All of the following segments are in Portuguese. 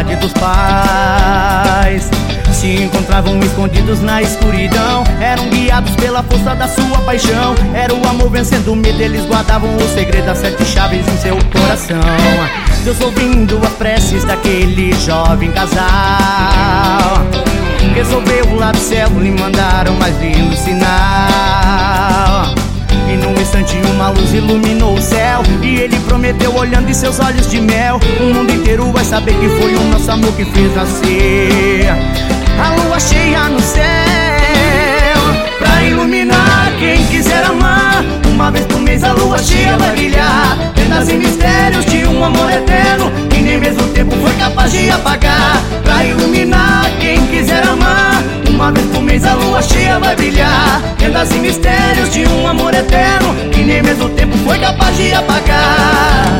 vontade dos pais. Se encontravam escondidos na escuridão, eram guiados pela força da sua paixão. Era o amor vencendo o medo, eles guardavam o segredo, as 7 chaves em seu coração. Deus ouvindo as preces daquele jovem casal, resolveu lá do céu lhe mandar o mais lindo sinal. E num instante uma luz iluminou o céu, e ele prometeu olhando em seus olhos de mel: o mundo inteiro vai saber que foi o nosso amor que fez nascer a lua cheia no céu, pra iluminar quem quiser amar. Uma vez por mês a lua cheia vai brilhar, lendas e mistérios de um amor eterno que nem mesmo o tempo foi capaz de apagar. Pra iluminar quem quiser amar, uma vez por mês a lua cheia vai brilhar, lendas e mistérios de um amor eterno que nem mesmo o tempo foi capaz de apagar.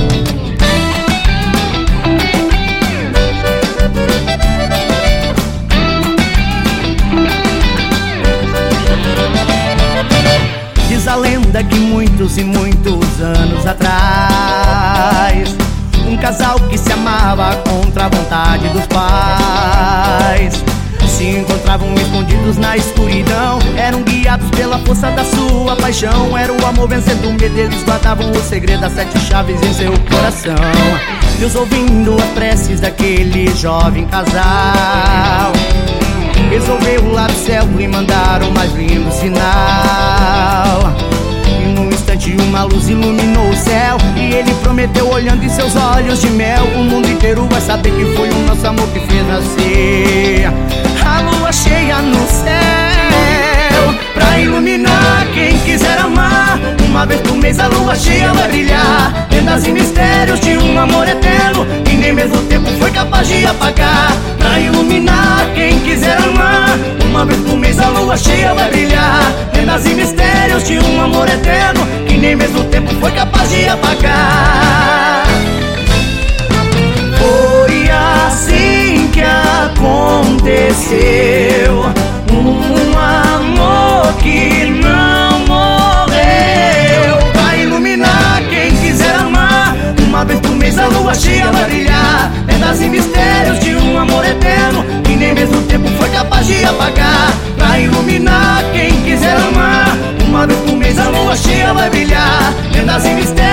Diz a lenda que muitos e muitos anos atrás, um casal que se amava contra a vontade dos pais se encontravam escondidos na escuridão, eram guiados pela força da sua paixão. Era o amor vencendo o medo, eles guardavam o segredo, as 7 chaves em seu coração. Deus ouvindo as preces daquele jovem casal, resolveu lá do céu lhe mandar o mais lindo sinal. E num instante uma luz iluminou o céu, e ele prometeu olhando em seus olhos de mel: o mundo inteiro vai saber que foi o nosso amor que fez nascer a lua cheia no céu, pra iluminar quem quiser amar. Uma vez por mês a lua cheia vai brilhar, lendas e mistérios de um amor eterno que nem mesmo o tempo foi capaz de apagar. Pra iluminar quem quiser amar, uma vez por mês a lua cheia vai brilhar, lendas e mistérios de um amor eterno que nem mesmo o tempo foi capaz de apagar. Foi assim que aconteceu, um amor que não morreu. Pra iluminar quem quiser amar, uma vez por mês a lua cheia vai brilhar, lendas e mistérios de um amor eterno que nem mesmo o tempo foi capaz de apagar. Pra iluminar quem quiser amar, uma vez por mês a lua cheia vai brilhar, lendas e mistérios